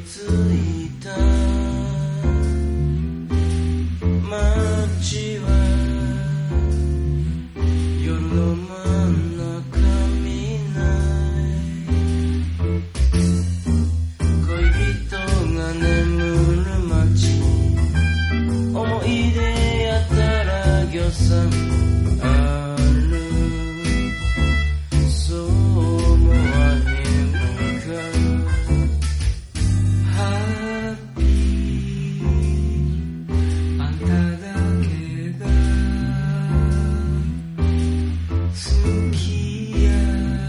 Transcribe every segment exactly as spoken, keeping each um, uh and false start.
ついた街は夜の真ん中見ない恋人が眠る街思い出やったらぎょさんあるそう思わへんかハッピーあんただけが好きや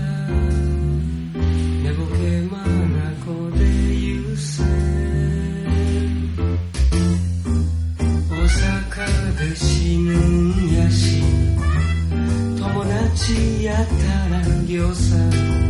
寝ぼけまなこで優先大阪で死ぬんやし友達やったらぎょうさん